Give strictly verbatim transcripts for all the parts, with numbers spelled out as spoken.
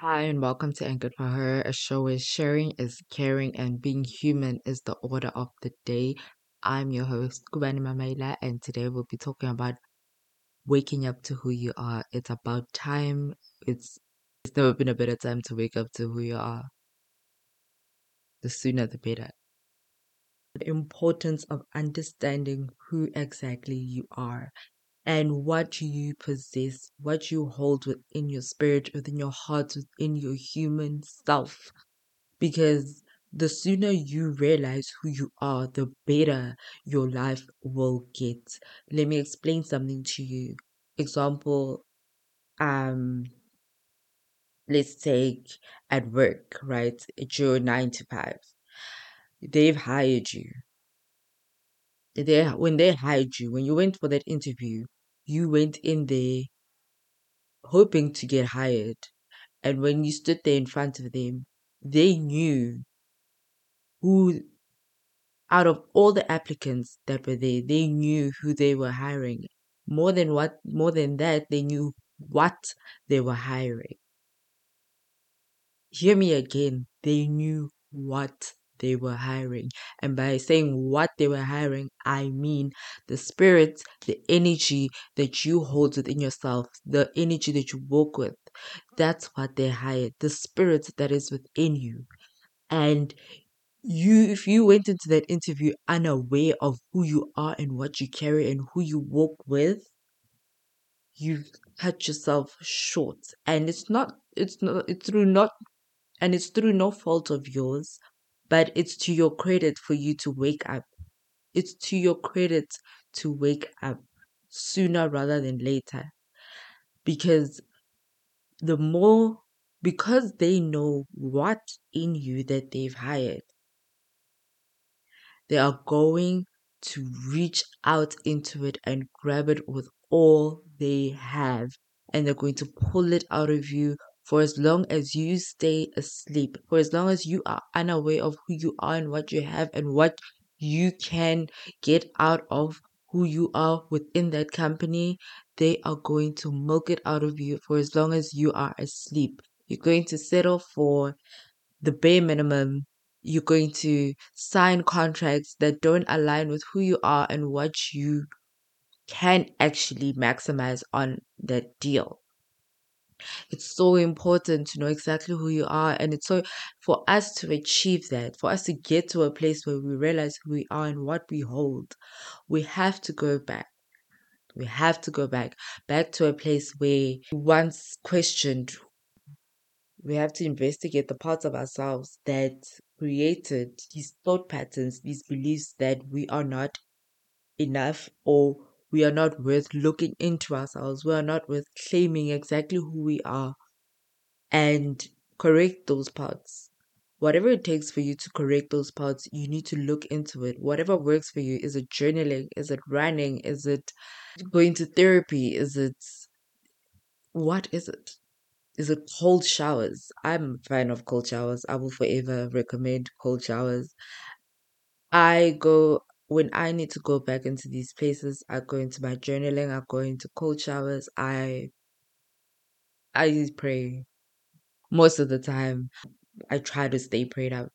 Hi, and welcome to Anchored for Her, a show where sharing is caring and being human is the order of the day. I'm your host, Kubani Mamaila, and today we'll be talking about waking up to who you are. It's about time. It's it's never been a better time to wake up to who you are. The sooner the better. The importance of understanding who exactly you are and what you possess, what you hold within your spirit, within your heart, within your human self. Because the sooner you realize who you are, the better your life will get. Let me explain something to you. Example, um, let's take at work, right? It's your nine to five. They've hired you. They when they hired you, when you went for that interview, you went in there hoping to get hired. And when you stood there in front of them, they knew who out of all the applicants that were there, they knew who they were hiring. More than what, more than that, they knew what they were hiring. Hear me again. They knew what they were hiring. And by saying what they were hiring, I mean the spirit, the energy that you hold within yourself, the energy that you walk with. That's what they hired. The spirit that is within you. And you if you went into that interview unaware of who you are and what you carry and who you walk with, you've cut yourself short. And it's not it's not it's through not and it's through no fault of yours, but it's to your credit for you to wake up. It's to your credit to wake up sooner rather than later. Because the more because they know what in you that they've hired, they are going to reach out into it and grab it with all they have. And they're going to pull it out of you for as long as you stay asleep, for as long as you are unaware of who you are and what you have and what you can get out of who you are within that company. They are going to milk it out of you for as long as you are asleep. You're going to settle for the bare minimum. You're going to sign contracts that don't align with who you are and what you can actually maximize on that deal. It's so important to know exactly who you are, and it's so for us to achieve that, for us to get to a place where we realize who we are and what we hold, we have to go back. We have to go back, back to a place where we once questioned. We have to investigate the parts of ourselves that created these thought patterns, these beliefs that we are not enough or we are not worth looking into ourselves. We are not worth claiming exactly who we are and correct those parts. Whatever it takes for you to correct those parts, you need to look into it. Whatever works for you. Is it journaling? Is it running? Is it going to therapy? Is it what is it? Is it cold showers? I'm a fan of cold showers. I will forever recommend cold showers. I go when I need to go back into these places, I go into my journaling, I go into cold showers, I I pray. Most of the time I try to stay prayed up.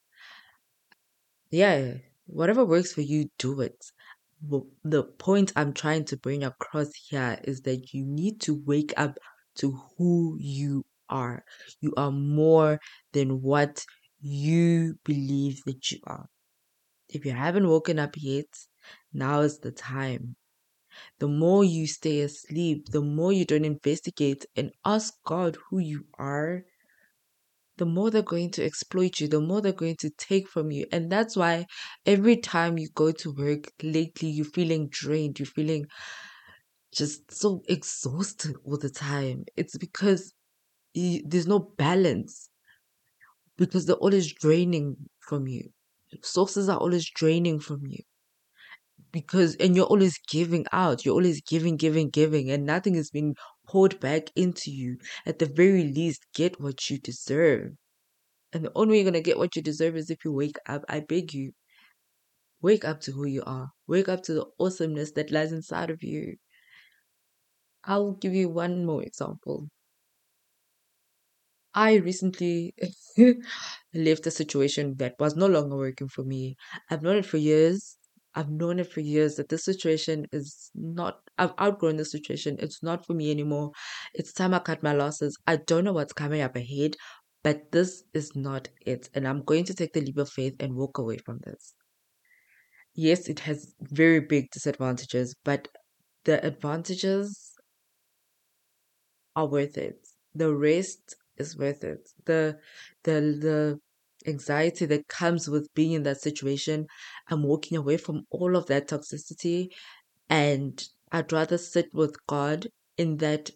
Yeah, whatever works for you, do it. But the point I'm trying to bring across here is that you need to wake up to who you are. You are more than what you believe that you are. If you haven't woken up yet, now is the time. The more you stay asleep, the more you don't investigate and ask God who you are, the more they're going to exploit you, the more they're going to take from you. And that's why every time you go to work lately, you're feeling drained, you're feeling just so exhausted all the time. It's because you, there's no balance, because they're always draining from you. Sources are always draining from you. Because, and you're always giving out, you're always giving, giving, giving, and nothing is being poured back into you. At the very least, get what you deserve. And the only way you're going to get what you deserve is if you wake up. I beg you, wake up to who you are. Wake up to the awesomeness that lies inside of you. I'll give you one more example. I recently left a situation that was no longer working for me. I've known it for years. I've known it for years that this situation is not, I've outgrown the situation. It's not for me anymore. It's time I cut my losses. I don't know what's coming up ahead, but this is not it. And I'm going to take the leap of faith and walk away from this. Yes, it has very big disadvantages, but the advantages are worth it. The rest is worth it. The the the anxiety that comes with being in that situation, I'm walking away from all of that toxicity, and I'd rather sit with God in that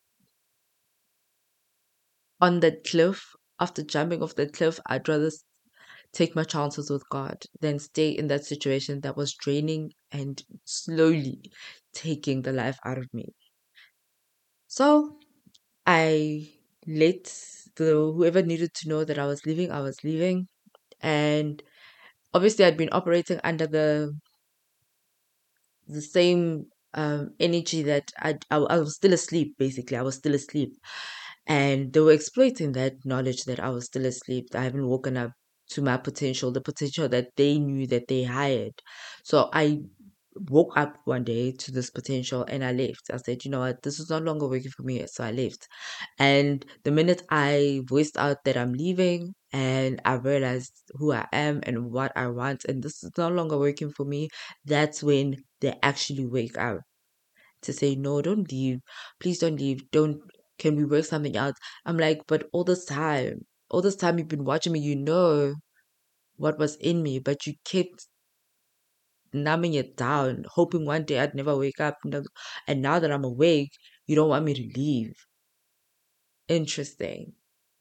on that cliff. After jumping off the cliff, I'd rather s- take my chances with God than stay in that situation that was draining and slowly taking the life out of me. So I let the whoever needed to know that I was leaving, I was leaving. And obviously I'd been operating under the the same um energy that I'd, I I was still asleep, basically. I was still asleep. And they were exploiting that knowledge that I was still asleep. I haven't woken up to my potential, the potential that they knew that they hired. So I woke up one day to this potential and I left. I said, you know what, this is no longer working for me. So I left. And the minute I voiced out that I'm leaving and I realized who I am and what I want, and this is no longer working for me, that's when they actually wake up to say, no, don't leave. Please don't leave. Don't, can we work something out? I'm like, but all this time, all this time you've been watching me, you know what was in me, but you kept numbing it down, hoping one day I'd never wake up. And and now that I'm awake, you don't want me to leave. Interesting.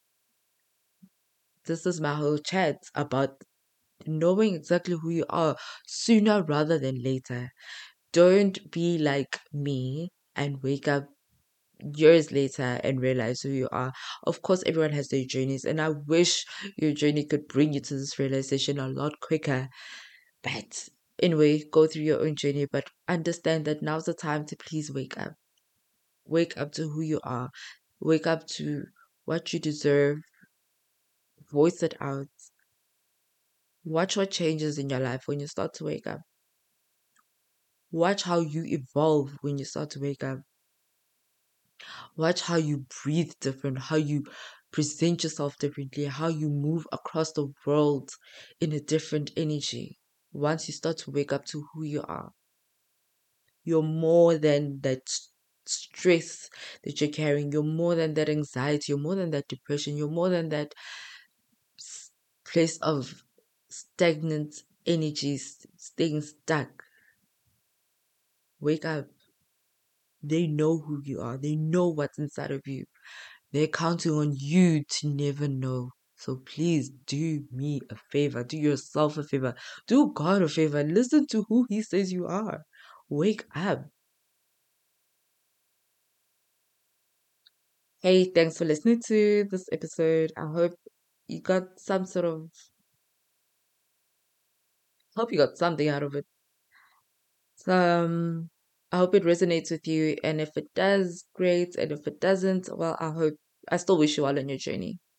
This is my whole chat about knowing exactly who you are sooner rather than later. Don't be like me and wake up years later and realize who you are. Of course, everyone has their journeys, and I wish your journey could bring you to this realization a lot quicker. But anyway, go through your own journey, but understand that now's the time to please wake up. Wake up to who you are. Wake up to what you deserve. Voice it out. Watch what changes in your life when you start to wake up. Watch how you evolve when you start to wake up. Watch how you breathe different, how you present yourself differently, how you move across the world in a different energy. Once you start to wake up to who you are, you're more than that s- stress that you're carrying. You're more than that anxiety. You're more than that depression. You're more than that s- place of stagnant energies, staying stuck. Wake up. They know who you are. They know what's inside of you. They're counting on you to never know. So please do me a favor. Do yourself a favor. Do God a favor. Listen to who He says you are. Wake up. Hey, thanks for listening to this episode. I hope you got some sort of, hope you got something out of it. Um, I hope it resonates with you. And if it does, great. And if it doesn't, well, I hope, I still wish you all on your journey.